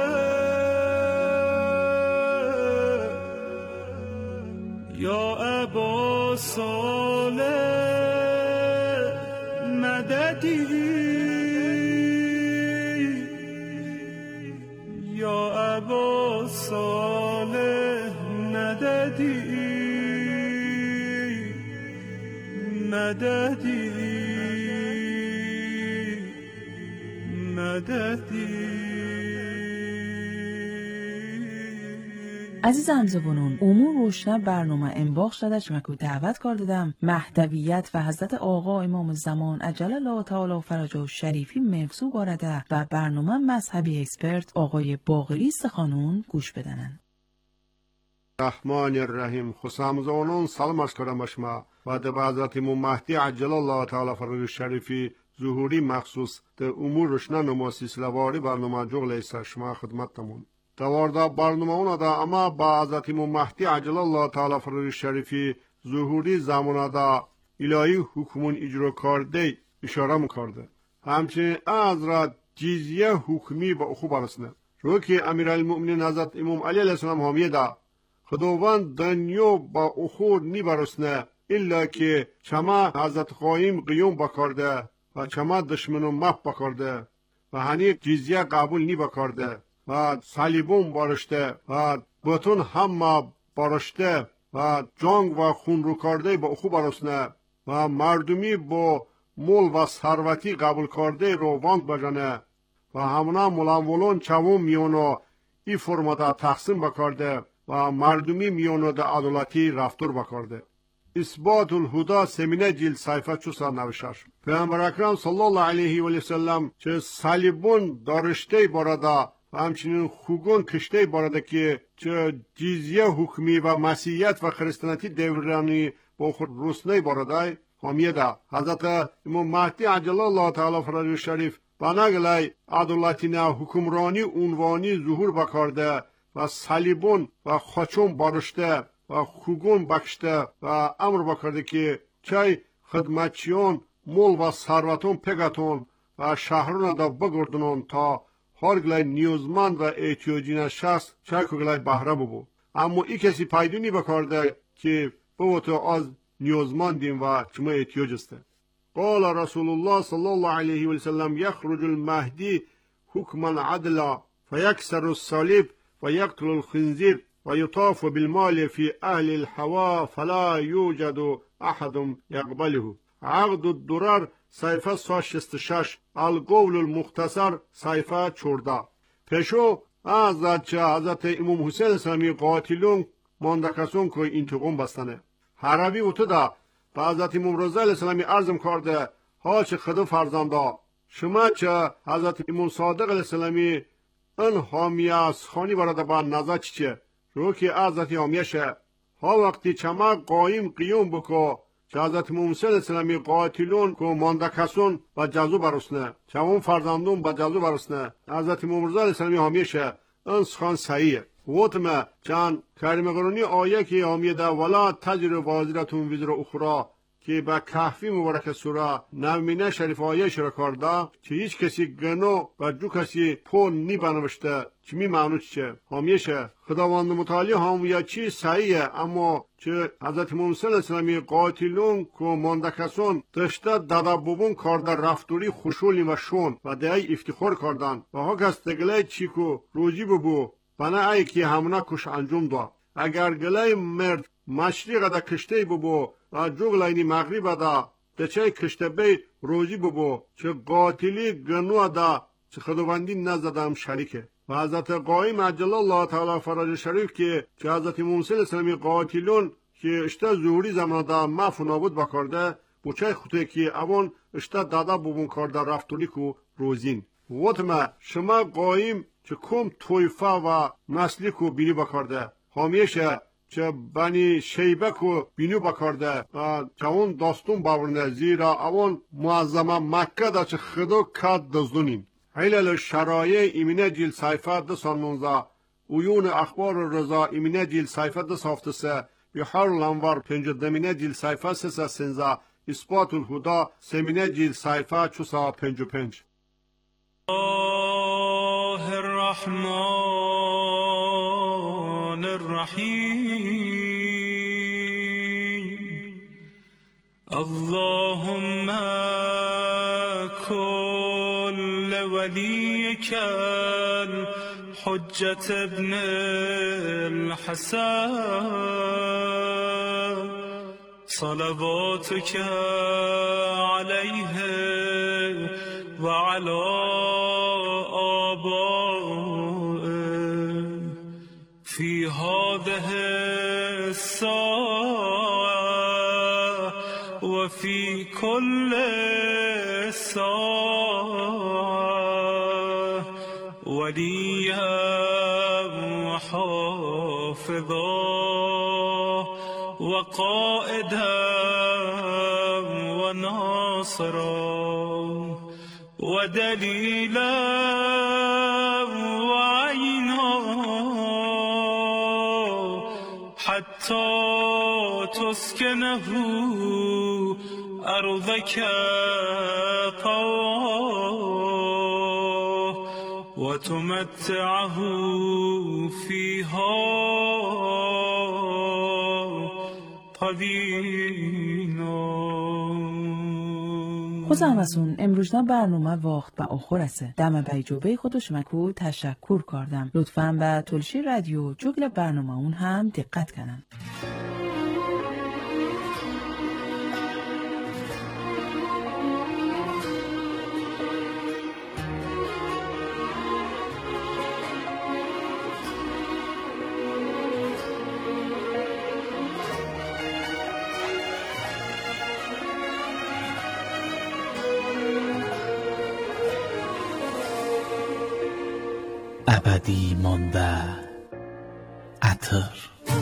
یا ابا صالح مددی یا ابا صالح مددی مددی عزیز همزبانون امور روشن برنامه انباخ شده چمکو دعوت کار دادم مهدویت و حضرت آقا امام زمان عجل الله تعالی فرجه شریفی مفسو بارده و برنامه مذهبی اکسپرت آقای باقری سخانون گوش بدنن رحمان الرحیم خوشامزانون سلام عرض کردم شما و به حضرت امام مهدی عجل الله تعالی فرجه شریفی ظهوری مخصوص در امور روشن نما سلسله‌واری برنامه جغل است شما خدمتتون دوارده برنامه اونا دا اما با حضرت امام مهدی عجل الله تعالی فرجه شریفی ظهوری زمانه دا الهی حکمون اجرا کرده اشاره میکرده همچنین حضرت جزیه حکمی با اخو برسنه رو که امیرالمؤمنین حضرت امام علی علیه السلام حامیه دا خداوند دنیا با اخو نی برسنه الا که چما حضرت قایم قیوم بکرده و چما دشمنو مف بکرده و هنی جزیه قبول نی بکرده و صلیبون بارشته و بطون همه بارشته و جنگ و خون رو کرده با اخو برسنه و مردمی با مول و ثروتی قبول کرده رو وانگ بجنه و همونا ملانولون چوون میونو ای فرمتا تقسیم بکرده و مردمی میونو ده عدالتی رفتور بکرده اثبات الهدا سمینه جلد صحیفه 496 پیامبر اکرم صلی الله علیه و سلم چه صلیبون دارشته بارادا و همچنین خوگون کشته بارادا که چه جزیه حکمی و مسیحیت و خریستانیتی دورانی با خود روسنه بارادا حامیه ده حضرت امام مهدی عجل الله تعالی فرجه شریف بناگلای عدالتینه حکمرانی عنوانی ظهور بکرده و صلیبون و خاچون بارشته و خوگون بکشته و امر بکرده که چای خدمتچیان مول و ثروتون پگتون و شهرون دا بگردنون تا هرگلای نیوزمند و احتیاجین شخص چای کگلای بهره ببو اما ای کسی پیدونی بکرده که بوتو از نیوزمندیم و چما احتیاج است قال رسول الله صلی الله علیه و سلم یخرج المهدی حکما عدلا فیکسر الصلیب و یقتل الخنزیر و یطاف بالمال فی اهل الحوا فلا یوجد احد یقبله عقد الدرر صحیفه 166 القول المختصر صحیفه 14 پیشو حضرت امام حسین اسلامی قاتلون ماندکسون که انتقام بستنه حربی اوتو دا به حضرت امام رضا علیه السلامی عرضم کرده ها چه خدا فرزنده شما چه حضرت امام صادق علیه السلامی ان حامیه از خانی براده با نظر چیه رو که حضرت حامیه شه ها وقتی چما قایم قیوم بکو چه حضرت امام حسین اسلامی قاتلون که ماندکسون و جزو برسنه چمون فرزندون با جزو برسنه حضرت امام رضا علیه السلامی حامیه شه ان سخان صحیحه وطمه چند کریم قرونی آیه که آمیده ولا تجر وازرتون وزر اخرى که با کهفی مبارک سوره نمینه شریف آیه شروع کرده که هیچ کسی گنو و جو کسی پول نی بنوشته چی می معنی چه همیشه خداوند متعالی همیه چی صحیحه اما چه حضرت موسی اسلامی قاتلون که مندکسون دشته دادا بوبون کرده رفتوری خوشولی و شون و دیگه افتخار کردن و ها کس دگله چی که روزی ببو بنا ای که همونه کش انجام دا اگر گله مرد مشرق دا کشته ببو و جوگلاینی مغرب دا دچه کشته بی روزی ببو چه قاتلی گنو دا چه خداوندی نزدم شریکه و حضرت قایم عجل الله تعالی فرج شریف که حضرت موسی اسلامی قاتلون که اشته زوری زمان دا مفو نابود بکرده بچه خطه که اون اشته دادا ببون کرده رفتولی که روزین وطمه شما قایم چه کم تویفه و نسلی که بینی بکرده همیشه چه بنی شیبه که بینی بکرده چه اون داستون باورنه زیرا اون معظمه مکه دا چه خدا کد دزدونین حیلل شرایع ایمینه جیل صیفه 219 اویون اخبار رضا ایمینه جیل صیفه 273 بحار الانوار 15 جیل صیفه 313 اثبات الهدا سمینه جیل صیفه 455 الله الرحمن الرحیم اللهم كل وليك الحجة ابن الحسن صلواتك عليه وعلى آبائه في هذه الساعة وفي كل ساعة وليا وحافظا وقائدا وناصرا ودليلا وعينا حتى تسكنه أرضك طوعا وتمتعه فيها طويلا. خوز همسون امروزنا برنامه وقت به آخر است. دم بیجوبه خودش مکو تشکر کردم. لطفاً به تلشی رادیو جوگل برنامه اون هم دقت کنن. ابدی مانده عطر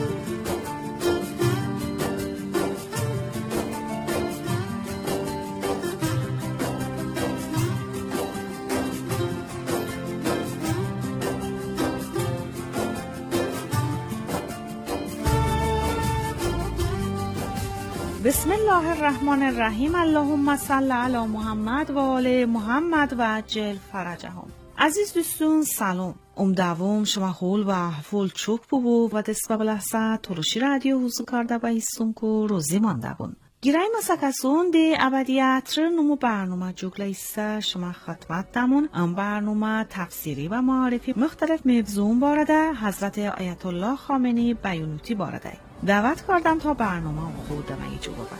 بسم الله الرحمن الرحیم. اللهم صل علی محمد و آل محمد و عجل فرجهم. Aziz do'stun, salom. Umdavom shoma xul va ahvol chok bubu va despa bilahsa Tulushi radio huzu karda ba isum ko rozi mandabun. Giray masakasun de abadiyatr numu barnoma juglaysa shoma khatmat damun am barnoma tafsiri va ma'arifi mukhtalif mevzun borada Hazrat Ayatollah Khamenei bayonuti borada. Da'vat kardam ta barnoma khud ma ijoban.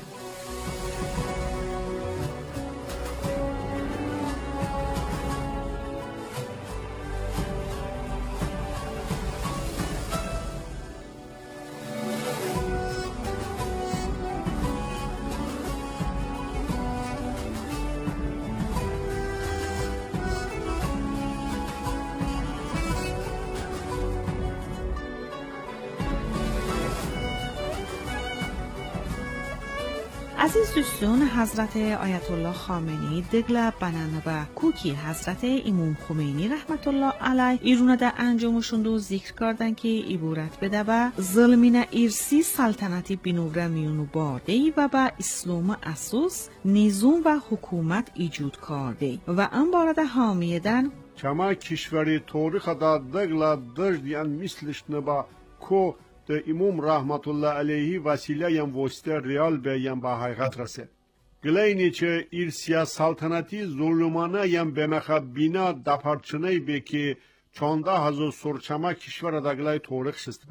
عزیز دوستان، حضرت آیت الله خامنه‌ای دگل بنان و کوکی حضرت امام خمینی رحمت الله علیه ایرونه در انجامشون دو ذکر کردن که عبارت بده و ظلمین ارسی سلطنتی بینوره میونو بارده و با اسلام اساس نظام و حکومت ایجود کرده و ان بارده حامیدن چما کشوری تاریخ دا دگل دردیان مثلش نبا کو د امام رحمت الله علیه وسیله یم واسطه ریال به یم با حقیقت رسه گلینی چه ارسیا سلطنتی ظلمانه یم به مخبینا دپارچنه به که 14,000 سرچما کشور دا گلای تاریخ شسته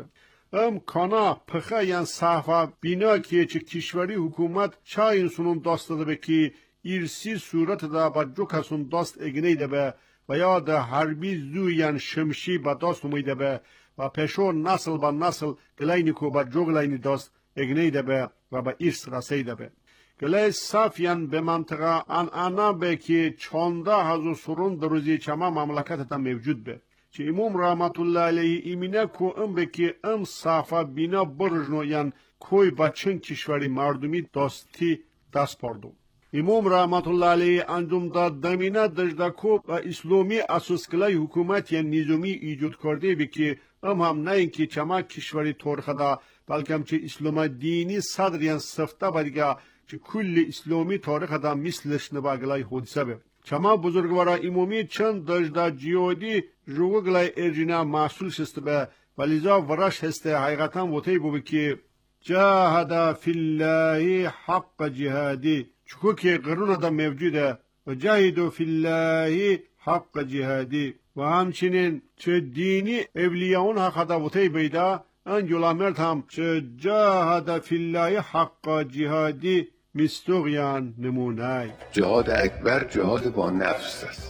کانا پخه یم صحفه بینا که چه کشوری حکومت چا اینسونون داست ده به که ارسی صورت دا با جو کسون داست اگنه ده به و یا ده حربی زو یم شمشی با داست امیده به و پیشو نسل با نسل گلینی کو با جو گلینی داست اگنه ده به و با ارس رسیده به گلی صف یم به منطقه انا به که 14,000 سرون در روزی چما مملکت تا موجود به چه امام رحمت الله علیه ایمینه کو به که صفا بینا برجنو ین کوی با چند کشوری مردمی داستی دست پاردو امام رحمت الله علیه انجام داد دمینه دجده کو و اسلامی اساس کلای حکومت ین نظامی ایجاد کرده بی که هم نه اینکه چما کشوری تاریخ دا بلکه هم چه اسلام دینی صدر ین سفته بادیگه چه کل اسلامی تاریخ دا مثلش نباگلای حدیثه به چما بزرگوارا امامی چند دجده جیادی جوگلای ارجینا محصول شسته به ولیزا ورش هسته حقیقتا وطی بو که جاهد فی الله حق جهادی چکو که قرون دا موجوده و جاهدو فی الله حق جهادی و همچنین چه دینی اولیاون حق دا وطی بیده انجولا مرد هم چه جاهد فی الله حق جهادی مستوغیان نمونه جهاد اکبر جهاد با نفس است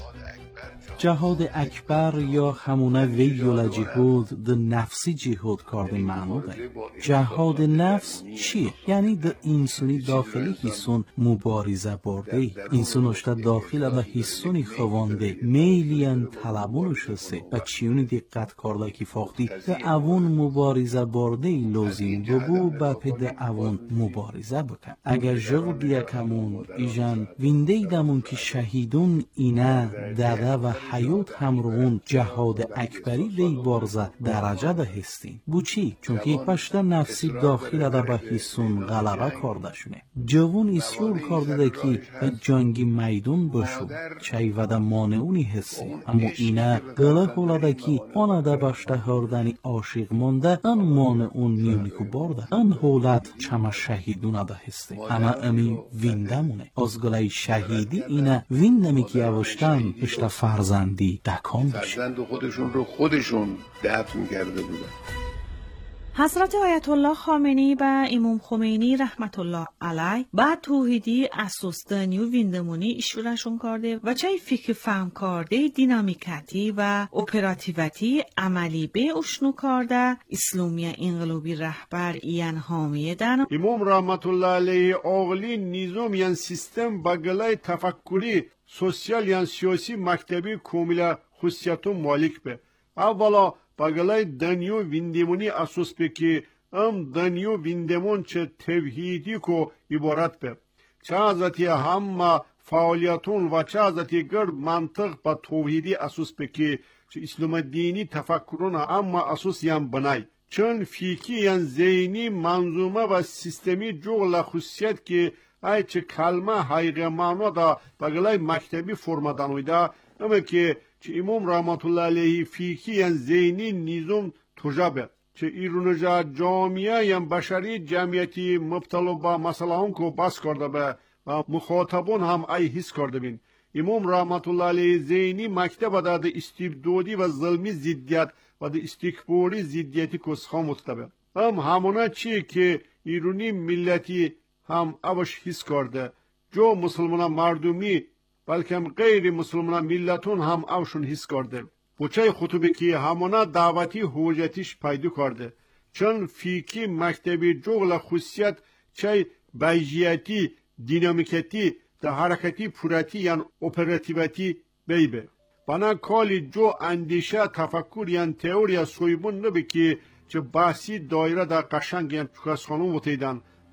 جهاد اکبر یا همونه ویولا جهود ده نفسی جهود کرده معنو ده جهاد نفس چیه؟ یعنی ده انسانی داخلی حسون مبارزه برده انسان اشتا داخل به حسونی خوانده میلیان طلبونش هسته و چیونی دقت کرده که فاقتی ده اوون مبارزه برده لازم ببو با پده اوون مبارزه بکن اگر جغ بیاکمون ایجان وینده دمون که شهیدون اینه داده و حیات همرون جهاد اکبری وی بارزه درجه ده هستین بو چی؟ چونکه پشت نفسی داخل ده به حسون غلبه کرده شونه جوون اصرار کرده ده که جنگی میدون بشو چای و ده مانعونی هستی اما اینه گله خوله ده که آنه ده بشته هردنی عاشق مانده ان مانعون میونیکو برده ان حولت چما شهیدونه ده هستی اما امی وینده مونه از گله شهیدی اینه وینده می که یوشتن اشتا فرزندی دکان بشه فرزند خودشون رو خودشون دفن کرده بودن حضرت آیت الله خامنه‌ای و امام خمینی رحمت الله علیه بعد توحیدی اساس دنیو ویندمونی ایشورشون کرده و چای فکر فهم کرده دینامیکتی و اپراتیویتی عملی به اشنو کرده اسلامی انقلابی رهبر این حامیه دن امام رحمت الله علیه آغلی نظام یان سیستم بگلای تفکری سوسیال یان سیاسی مکتبی کاملا خصوصیتون مالک به اولا بگلای دنیو ویندمونی اساس به که دنیو ویندمون چه توحیدی کو عبارت به چه ازتی هم فعالیتون و چه ازتی گرد منطق با توحیدی اساس به که چه اسلام دینی تفکرون اما اساس یم بنای چون فیکی ین ذهنی منظومه و سیستمی جغل خصوصیت که ای چه کلمه حقیقی معنا دا بگلای مکتبی فرما دانویده اما که چه امام رحمت الله علیه فیکی ین ذهنی نظام تجابه چه ایرونجا جامعه ین بشری جمعیتی مبتلا با مسئله هم که بس کرده به و مخاطبون هم ای حس کرده بین امام رحمت الله علیه ذهنی مکتب دا استبدادی و ظلمی زدیت و دا استکباری زدیتی کسخا متبه همونه چیه که ایرونی ملتی هم اوش حس کرده جو مسلمان مردمی بلکه هم غیر مسلمان ملتون هم اوشون حس کرده بچه خطوبه که همانا دعوتی حوجتیش پیدا کرده چون فیکی مکتبی جغل خصوصیت چه بیجیتی دینامیکتی ده حرکتی پوراتی یعن اپراتیویتی بیبه بنا کالی جو اندیشه تفکر یعن تئوریا سویبون نبه که چه بحثی دایره در قشنگ یعن چکاس خانون وطیدن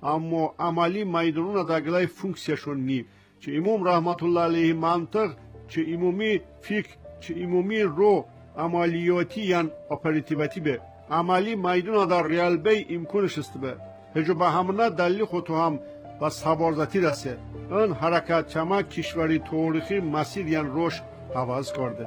اما عملی میدانون داگلای فونکسیشون نی چه امام رحمت الله علیه منطق چه امامی فکر چه امامی رو عملیاتی یان اپراتیویتی به عملی میدون در ریال بی امکانش است به هجو به همنا دلیل خودتو هم و سوارزتی رسه این حرکت چما کشوری تاریخی مسیر یان روش عوض کرده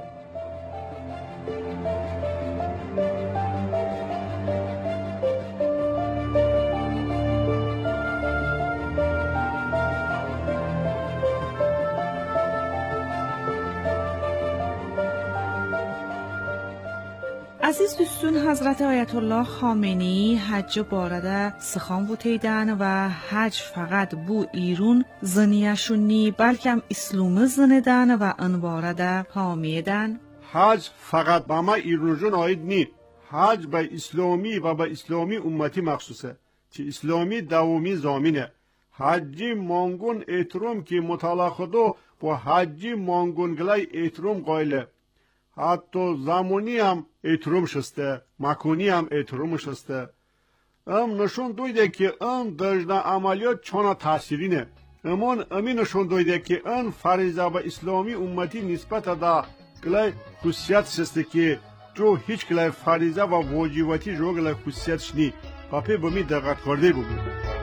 عزیز دوستون، حضرت آیت الله خامنی حج بارده سخان بوتیدن و حج فقط بو ایرون زنیشونی بلکه اسلام زندن و انبارده حامیدن. حج فقط به ما ایرونجون آید نی حج به اسلامی و به اسلامی امتی مخصوصه چه اسلامی دومی زامینه حجی مانگون احترام که مطالعه خودو با حجی مانگون گلای احترام قایله حتی زمانی هم احترام شسته مکانی هم احترام شسته نشون دویده که این دجده عملیات چانا تأثیری نه امین نشون دویده که این فریضه به اسلامی امتی نسبت دا گلای خصوصیت شسته که جو هیچ گلای فریضه و واجباتی جو گلای خصوصیتش نی پاپی بمی دقت کرده بگو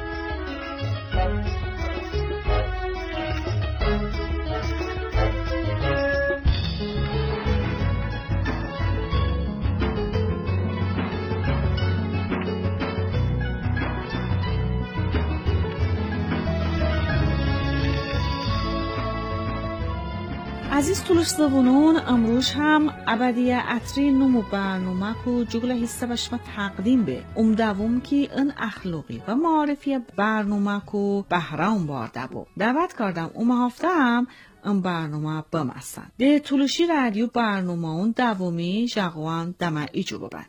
عزیز طولش زبونون امروز هم ابدیه اتری نمو برنامه کو جگل حصه بشما تقدیم به دوم که این اخلاقی و معارفی برنامه کو بهرام بارده بود دعوت کردم هفته هم این برنامه بمستن ده طولشی رادیو برنامه اون دومی جاگوان دمه ایجو ببند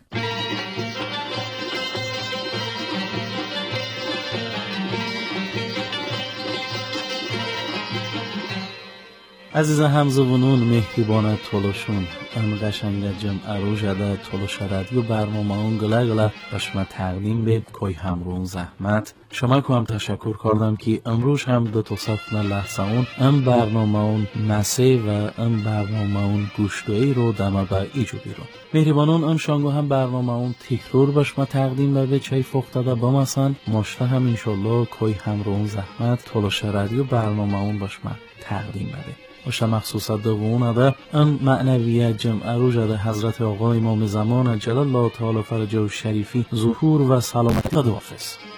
عزیز همزبونون مهربان تولشون ام قشنگ جمع روژده تولش رادیو برنامه اون گله بشما تقدیم به کوی همرون زحمت شما کو هم تشکر کردم که امروز هم دو تصفنا لحظه اون ام برنامه اون نسه و ام برنامه اون گوشتوی رو دمه با ایجو بیرون مهربانون ام شانگو هم برنامه اون تکرور بشما تقدیم به چای فختده بامسن ماشته هم انشالله کوی همرون زحمت تولش رادیو برنامه اون بشما تقدیم بده باشه مخصوصا دوونه ده ام معنویت جمع روژده حضرت آقا امام زمان جلال الله تعالی فرجه و شریفی ظهور و سلامتی داده حافظ